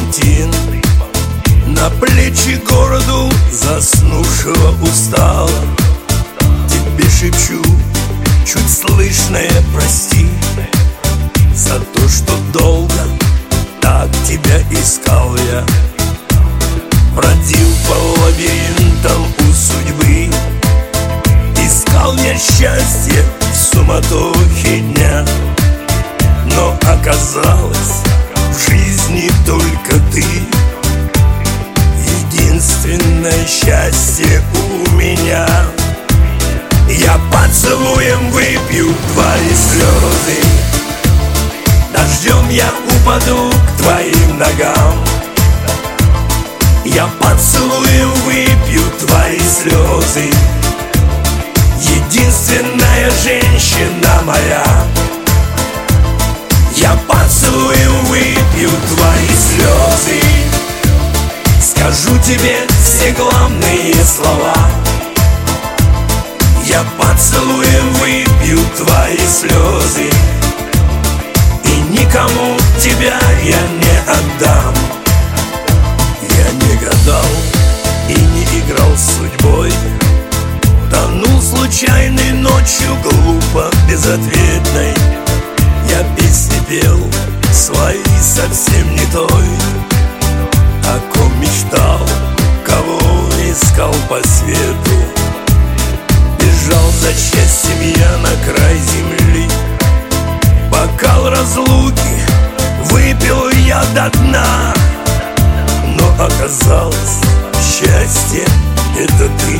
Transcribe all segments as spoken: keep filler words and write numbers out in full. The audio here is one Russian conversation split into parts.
паутин на плечи городу заснувшего устало. Тебе шепчу чуть слышное прости за то, что долго так тебя искал я. Бродил по лабиринтам у судьбы, искал я счастье в суматохе дня. Но оказалось, в жизни только ты единственное счастье у меня. Я поцелуем выпью твои слезы, дождем я упаду к твоим ногам. Я поцелуем выпью твои слезы, единственная женщина моя. Я поцелуем выпью твои слезы, скажу тебе все главные слова. Я поцелуем выпью твои слезы, и никому тебя я не отдам. Я не гадал и не играл с судьбой, тонул случайной ночью глупо безответной. Я песни пел свои совсем не той, о ком мечтал, кого искал по свету. Бежал за счастьем я на край земли, бокал разлуки выпил я до дна. Но оказалось, счастье — это ты,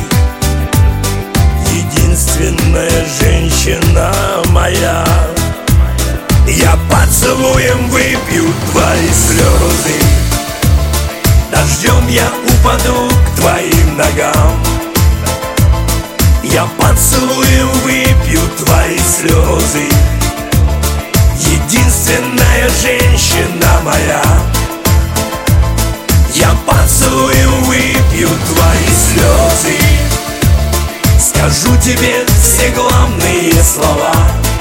единственная женщина моя. Я поцелуем выпью твои слезы, дождем я упаду к твоим ногам. Я поцелуем выпью твои слезы, единственная женщина моя. Я поцелуем выпью твои слезы, скажу тебе все главные слова.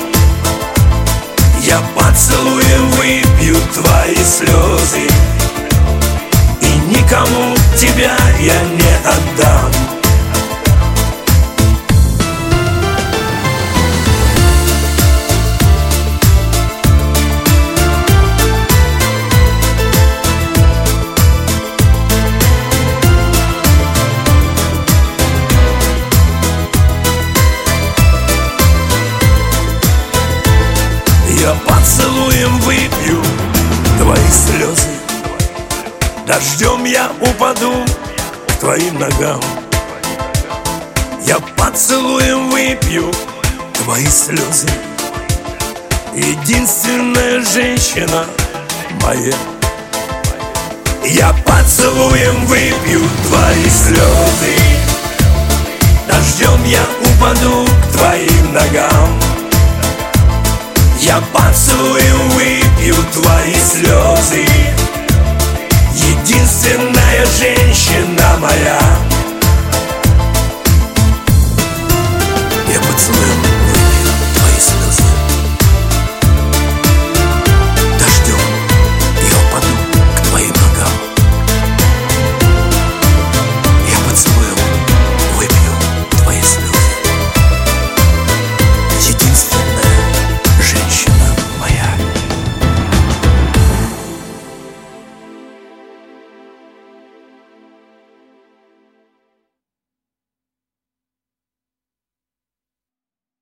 Я поцелуем выпью твои слезы, и никому тебя я не отдам. Я поцелуем выпью твои слезы, дождем я упаду к твоим ногам. Я поцелуем выпью твои слезы, единственная женщина моя. Я поцелуем выпью твои слезы, дождем я упаду к твоим ногам. Я поцелуем выпью твои слезы, единственная женщина моя.